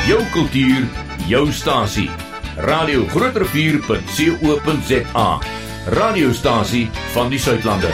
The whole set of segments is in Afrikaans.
Jou kultuur, jou stasie. Radio Groot Rivier.co.za. Radiostasie van die Suidlande.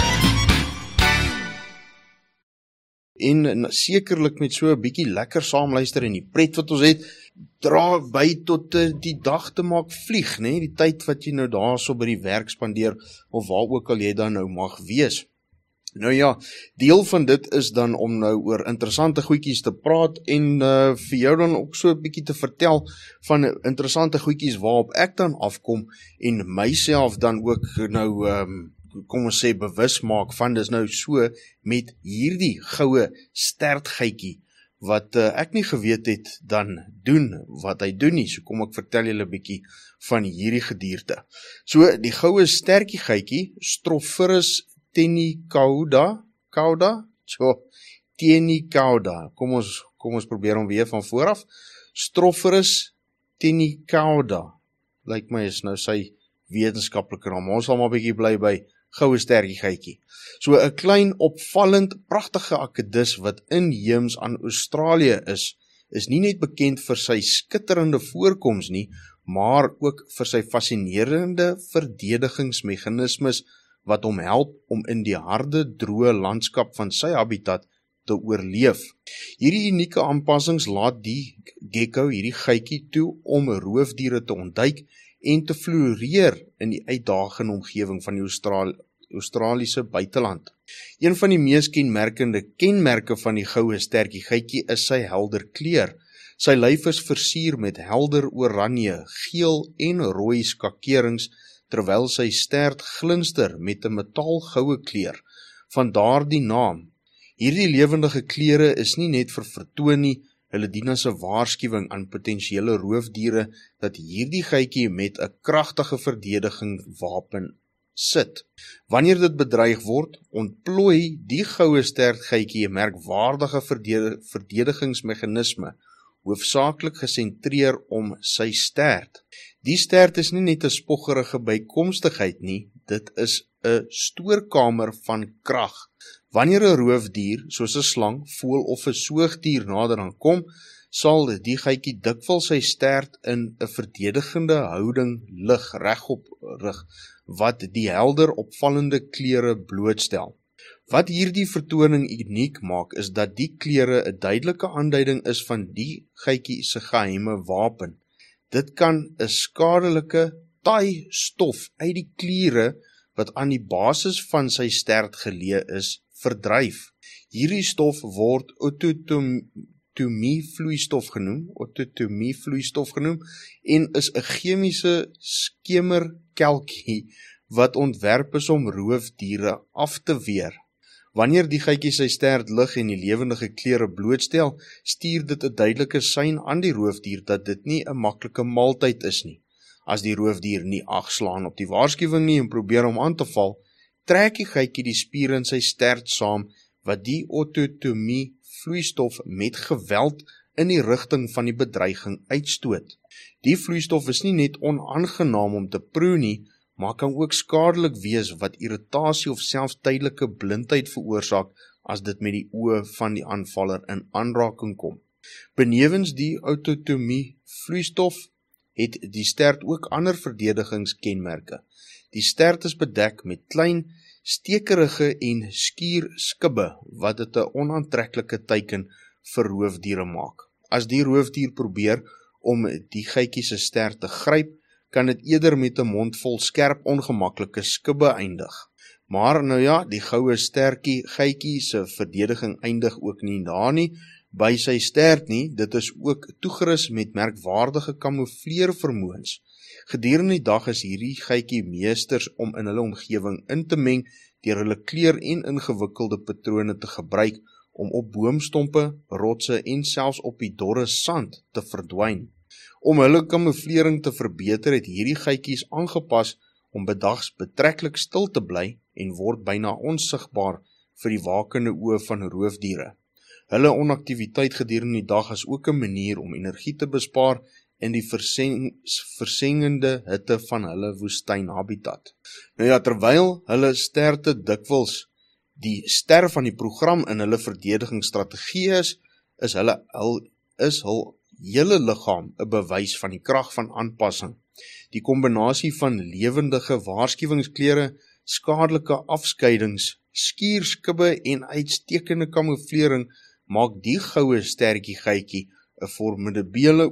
En sekerlik met so 'n bietjie lekker saamluister en die pret wat ons het, dra by tot die dag te maak vlieg, né? Die tyd wat jy nou daarso by die werk spandeer, of waar ook al jy dan nou mag wees. Nou ja, deel van dit is dan om nou oor interessante goedjies te praat en vir jou dan ook so 'n bietjie te vertel van interessante goedjies waarop ek dan afkom en myself dan ook nou kom ons sê bewus maak van dis nou so met hierdie goue stertgeitjie wat ek nie geweet het dan doen wat hy doen nie. So kom ek vertel julle 'n bietjie van hierdie gedierte. So die goue stertjiegeitjie, Strophophorus tenicauda, tenicauda. Kom ons probeer hom weer van vooraf. Strophophorus tenicauda. Lyk my is nou sy wetenskaplike naam. Ons sal maar 'n bietjie bly by goue stertjiegeitjie. So 'n klein opvallend pragtige akedus wat inheems aan Australië is nie net bekend vir sy skitterende voorkoms nie, maar ook vir sy fascinerende verdedigingsmeganismes wat hom help om in die harde, droë landskap van sy habitat te oorleef. Hierdie unieke aanpassings laat die gecko, hierdie geitjie, toe om roofdiere te ontduik en te floreer in die uitdagende omgewing van die Australiese buiteland. Een van die mees kenmerke van die goue stertjiegeitjie is sy helder kleur. Sy lyf is versier met helder oranje, geel en rooi skakerings, terwyl sy stert glinster met 'n metaalgoue kleur. Vandaar die naam. Hierdie lewendige kleure is nie net vir vertoon nie, hulle dien as 'n waarskuwing aan potensiële roofdiere dat hierdie geitjie met 'n kragtige verdedigingswapen sit. Wanneer dit bedreig word, ontplooi die goue stertgeitjie 'n merkwaardige verdedigingsmeganisme, hoofsaaklik gesentreer om sy stert. Die stert is nie net 'n spoggerige bykomstigheid nie, dit is 'n stoorkamer van krag. Wanneer 'n roofdier, soos 'n slang, voël of 'n soogdier nader aan kom, sal die geitjie dikwels sy stert in 'n verdedigende houding regop rig, wat die helder opvallende kleure blootstel. Wat hierdie vertoning uniek maak, is dat die kleure 'n duidelike aanduiding is van die geitjie se geheime wapen. Dit kan 'n skadelike taai stof uit die kliere wat aan die basis van sy stert geleë is, verdryf. Hierdie stof word ototomievloeistof genoem en is 'n chemiese skemerkelkie wat ontwerp is om roofdiere af te weer. Wanneer die geitjie sy stert lig en die lewendige kleure blootstel, stuur dit 'n duidelike sein aan die roofdier dat dit nie 'n maklike maaltyd is nie. As die roofdier nie ag slaan op die waarskuwing nie en probeer hom aan te val, trek die geitjie die spiere in sy stert saam wat die ototomie-vloeistof met geweld in die rigting van die bedreiging uitstoot. Die vloeistof is nie net onaangenaam om te proe nie, maar kan ook skadelik wees wat irritasie of selfs tydelike blindheid veroorsaak as dit met die oë van die aanvaller in aanraking kom. Benewens die ototomie-vloeistof het die stert ook ander verdedigingskenmerke. Die stert is bedek met klein, stekerige en skierskubbe wat dit 'n onaantreklike teiken vir roofdiere maak. As die roofdier probeer om die geitjie se stert te gryp, kan dit eerder met 'n mond vol skerp ongemaklike skubbe eindig. Maar nou ja, die goue stertjiegeitjie se verdediging eindig ook nie daar nie, by sy stert nie, dit is ook toegerus met merkwaardige kamoufleervermoëns. Gedurende die dag is hierdie geitjie meesters om in hulle omgewing in te meng deur hulle kleur en ingewikkelde patrone te gebruik om op boomstompe, rotse en selfs op die dorre sand te verdwyn. Om hulle kamouflering te verbeter het hierdie geitjies aangepas om bedags betreklik stil te bly en word byna onsigbaar vir die wakende oë van roofdiere. Hulle onaktiwiteit gedurende die dag is ook 'n manier om energie te bespaar in die versengende hitte van hulle woestynhabitat. Nou ja, terwyl hulle sterte dikwels die ster van die program in hulle verdedigingsstrategie is hul hele liggaam 'n bewys van die krag van aanpassing. Die kombinasie van lewendige waarskuwingskleure, skadelike afskeidings, skuurskubbe en uitstekende kamouflering maak die goue stertjie geitjie 'n formidabele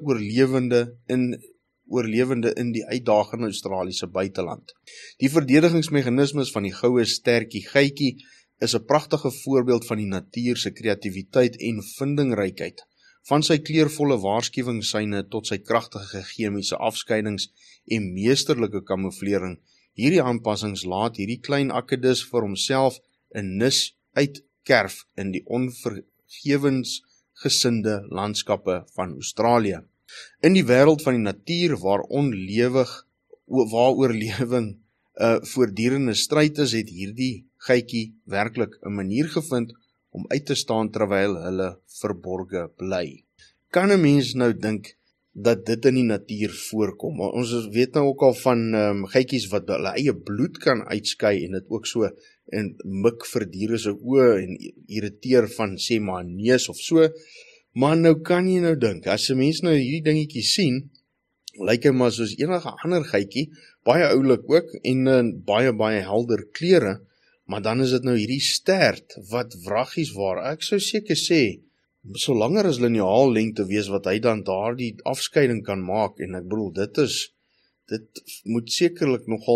oorlewende in die uitdagende Australiese buiteland. Die verdedigingsmeganismes van die goue stertjie geitjie is 'n pragtige voorbeeld van die natuur se kreatiwiteit en vindingrykheid. Van sy kleurvolle waarskuwingssyne tot sy kragtige chemiese afskeidings en meesterlike kamouflering, hierdie aanpassings laat hierdie klein akedus vir homself 'n nis uitkerf in die onvergewensgesinde landskappe van Australië. In die wêreld van die natuur waar oorlewing 'n voortdurende stryd is, het hierdie geitjie werklik 'n manier gevind om uit te staan terwyl hulle verborge bly. Kan 'n mens nou dink dat dit in die natuur voorkom? Ons weet nou ook al van geitjies wat hulle eie bloed kan uitskei en dit ook so in mik vir diere se oë en irriteer van sê maar neus of so. Maar nou kan jy nou dink, as 'n mens nou hierdie dingetjie sien, lyk hy maar soos enige ander geitjie, baie oulik ook en baie helder kleure, maar dan is dit nou hierdie stert wat wraggies waar. Ek sou seker sê, solanger as liniaal lengte wees wat hy dan daardie afskeiding kan maak, en ek bedoel, dit moet sekerlik nogal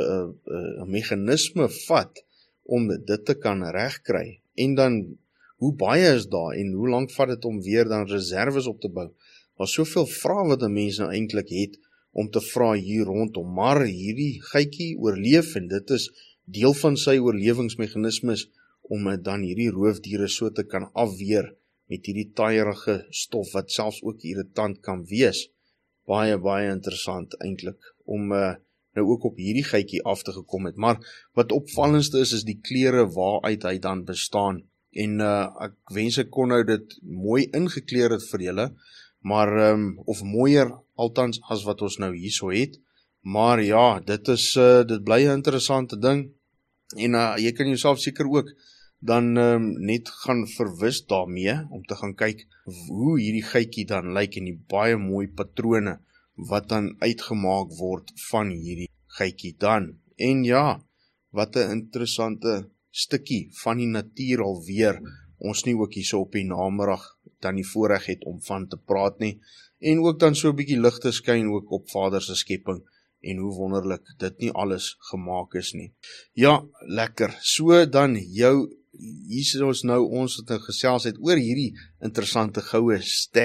'n meganisme vat om dit te kan regkry. En dan, hoe baie is daar en hoe lank vat dit om weer dan reserves op te bou? Daar's soveel vrae wat 'n mens nou eintlik het om te vra hier rondom, maar hierdie geitjie oorleef en dit is deel van sy oorlewingsmeganismes om dan hierdie roofdiere so te kan afweer met hierdie taaierige stof wat selfs ook irritant kan wees. Baie interessant eintlik om nou ook op hierdie geitjie af te gekom het. Maar wat opvallendste is die kleure waaruit hy dan bestaan. En ek wens ek kon nou dit mooi ingekleer het vir julle, maar of mooier althans as wat ons nou hierso het. Maar ja, dit bly 'n interessante ding. En jy kan jouself seker ook dan net gaan verwis daarmee om te gaan kyk hoe hierdie geitjie dan lyk en die baie mooi patrone wat dan uitgemaak word van hierdie geitjie dan. En ja, wat 'n interessante stukkie van die natuur alweer, ons nie ook hierso op die namiddag dan die voorreg het om van te praat nie, en ook dan so 'n bietjie lig te skyn ook op Vader se skepping, en hoe wonderlik dit nie alles gemaak is nie. Ja, lekker, so dan hier is ons nou, ons het gesels het oor hierdie interessante goue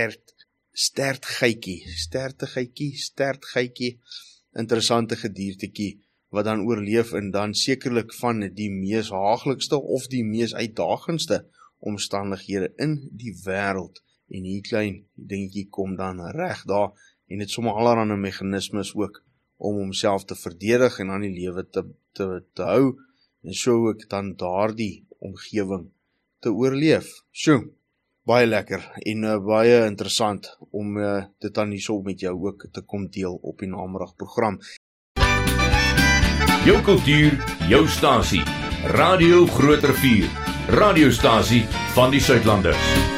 stertgeitjie, interessante gediertetjie, wat dan oorleef en dan sekerlik van die mees haaglikste of die mees uitdagendste omstandighede in die wêreld. En hier klein dingetjie kom dan reg daar en het sommer allerlei meganismes ook om homself te verdedig en aan die lewe te hou en so ook dan daardie omgewing te oorleef. So, baie lekker en baie interessant om dit dan hierso met jou ook te kom deel op die namiddagprogram. Jou kultuur, jou stasie. Radio Groot Rivier. Radiostasie van die Suidlanders.